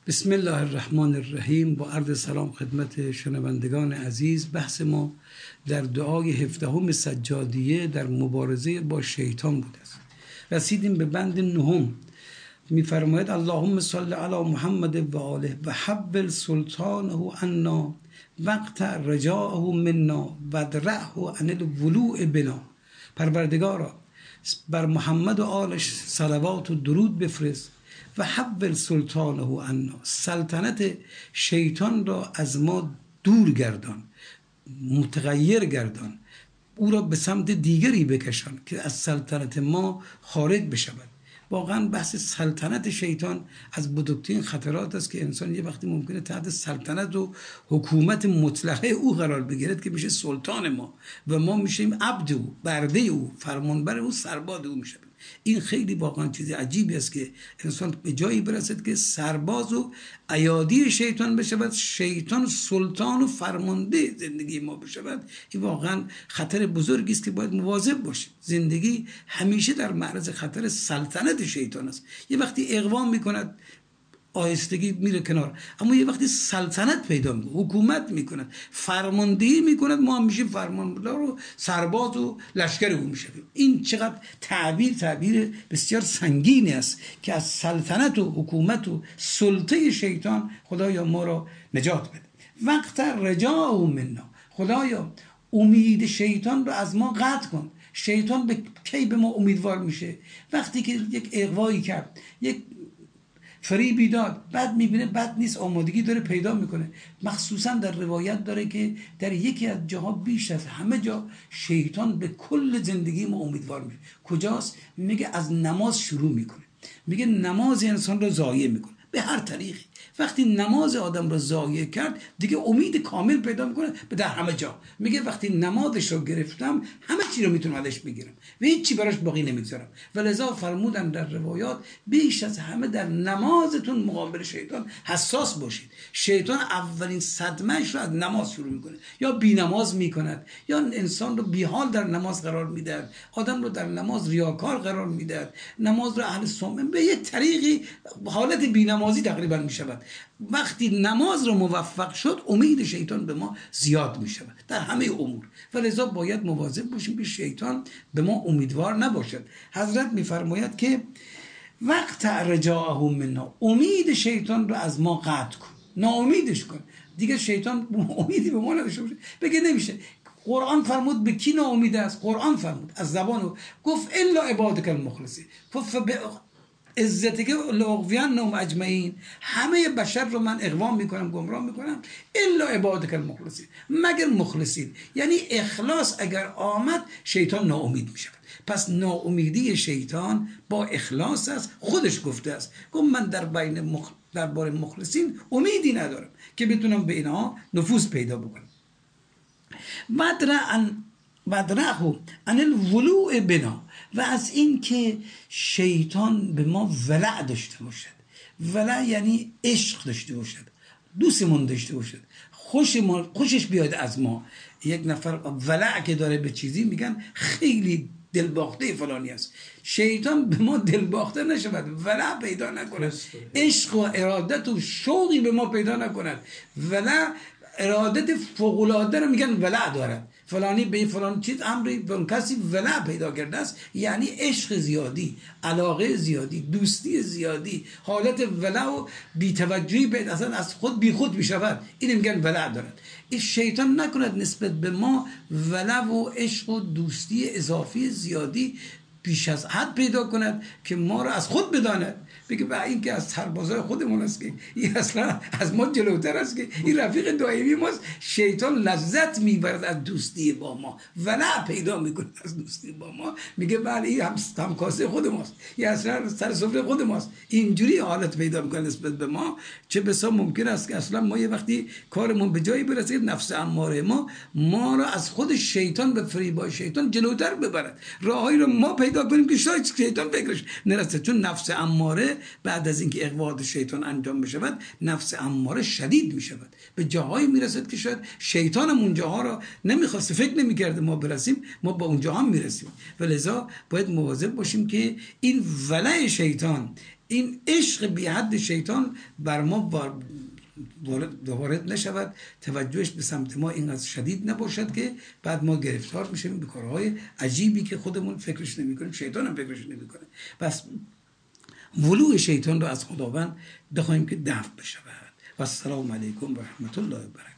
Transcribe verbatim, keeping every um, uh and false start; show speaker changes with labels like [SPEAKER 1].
[SPEAKER 1] بسم الله الرحمن الرحیم. با عرض سلام خدمت شنوندگان عزیز، بحث ما در دعای هفدهم سجادیه در مبارزه با شیطان بوده است. رسیدیم به بند نهم. می‌فرماید اللهم صل علی محمد و آله و حبل سلطانه عنا وقت رجاءه منا و درعه عن الولوء بنا. پروردگارا بر محمد و آلش صلوات و درود بفرست و حبل سلطانه عنا، سلطنت شیطان را از ما دور گردان، متغیر گردان، او را به سمت دیگری بکشان که از سلطنت ما خارج بشود. واقعا بحث سلطنت شیطان از بزرگترین خطرات است که انسان یه وقتی ممکنه تحت سلطنت و حکومت مطلقه او قرار بگیرد که میشه سلطان ما و ما میشیم عبد او، برده او، فرمانبر او، سرباز او میشه. این خیلی واقعا چیز عجیبی است که انسان به جایی برسد که سرباز و ایادی شیطان بشود، شیطان سلطان و فرمانده زندگی ما بشود. این واقعا خطر بزرگی است که باید مواظب باشیم. زندگی همیشه در معرض خطر سلطنت شیطان است. یه وقتی اقوام میکند آهستگی میره کنار، اما یه وقتی سلطنت پیدا میکنه، حکومت میکند، فرماندهی میکند، ما هم میشیم فرماندار و سرباز و لشکر او میشیم. این چقدر تعبیر تعبیر بسیار سنگینی است که از سلطنت و حکومت و سلطه شیطان خدایا ما را نجات بده. وقت رجاء منا، خدایا امید شیطان رو از ما قطع کن. شیطان به کی به ما امیدوار میشه؟ وقتی که یک اغوایی کرد، یک فریبی داد، بعد میبینه بد نیست، آمادگی داره پیدا میکنه. مخصوصا در روایت داره که در یکی از جاها بیش از همه جا شیطان به کل زندگی ما امیدوار میشه. کجاست؟ میگه از نماز شروع میکنه، میگه نماز انسان رو ضایع میکنه به هر طریقی. وقتی نماز آدم رو ضایع کرد دیگه امید کامل پیدا میکنه به در همه جا. میگه وقتی نمازش رو گرفتم همه چی رو میتونم ازش بگیرم و هیچ چی براش باقی نمیگذارم. ولذا فرمودن در روایات بیش از همه در نمازتون مقابل شیطان حساس باشید. شیطان اولین صدمهش رو از نماز شروع میکنه، یا بی نماز میکند، یا انسان رو بی حال در نماز قرار میدهد، آدم رو در نماز ریاکار قرار میدهد، نماز رو اهل سنت به یک طریقی حالت بی نمازی تقریبا میشود. وقتی نماز رو موفق شد امید شیطان به ما زیاد می شود در همه امور، ولذا باید مواظب باشیم که شیطان به ما امیدوار نباشد. حضرت می فرماید که وقت رجاءه منا، امید شیطان رو از ما قطع کن، ناامیدش کن. دیگه شیطان امیدی به ما نداشته باشه، بگه نمیشه. قرآن فرمود به کی ناامید است؟ قرآن فرمود از زبانو گفت الا عبادک المخلصین، عزتگه لغویان نوم اجمعین، همه بشر رو من اقوام میکنم، گمراه میکنم، الا عبادک المخلصین، مگر مخلصین. یعنی اخلاص اگر آمد شیطان ناامید میشه. پس ناامیدی شیطان با اخلاص است. خودش گفته است، گفت من در بین مخ... درباره مخلصین امیدی ندارم که بتونم به اینها نفوذ پیدا بکنم. مدرعن مدرعه عن الولوء بنا، و از این که شیطان به ما ولع داشته باشد. ولع یعنی عشق داشته باشد، دوستمون داشته باشد، خوش ما خوشش بیاد از ما. یک نفر ولع که داره به چیزی میگن خیلی دلباخته فلانی است. شیطان به ما دلباخته نشود، ولع پیدا نکند، عشق و ارادت و شوقی به ما پیدا نکند. ولع ارادت فوق‌العاده رو میگن ولع دارد. فلانی به فلان چیز امری به اون کسی ولع پیدا کرده است، یعنی عشق زیادی، علاقه زیادی، دوستی زیادی، حالت ولع و بی‌توجهی به اصلا از خود بی خود میشود. این میگن ولع دارد. این شیطان نکند نسبت به ما ولع و عشق و دوستی اضافی زیادی بیش از حد پیدا کند که ما را از خود بداند، بگه به این که از سربازای خودمون است که این اصلا از ما جلوتر است، که این رفیق دائمی ماست. شیطان لذت میبرد از دوستی با ما، ولع پیدا میکنه از دوستی با ما، میگه بله این هم همکاسه خود ماست، این اصلا سر سفره خود ماست. اینجوری حالت پیدا میکنه نسبت به ما. چه بسا ممکن است که اصلا ما یه وقتی کارمون به جایی برسه نفس اماره ما ما را از خود شیطان به فریبای شیطان جلوتر ببرد، راهی رو ما پیدا کنیم که شاید شیطان فکرش نرسه. چون نفس اماره بعد از اینکه اغوا شیطان انجام بشود، نفس اماره شدید میشود، به جاهایی میرسد که شاید شیطان هم اونجاها را نمیخواست، فکر نمیکرده ما برسیم، ما با اونجاها میرسیم. ولذا باید مواظب باشیم که این ولع شیطان، این عشق بی حد شیطان بر ما وارد نشود، توجهش به سمت ما اینقدر شدید نباشد که بعد ما گرفتار میشیم به کارهای عجیبی که خودمون فکرش نمیکنیم، شیطان هم فکرش نمیکنه. پس ولوع شیطان رو از خداوند بخوایم که دفع بشود. و السلام علیکم و رحمت الله و برکاته.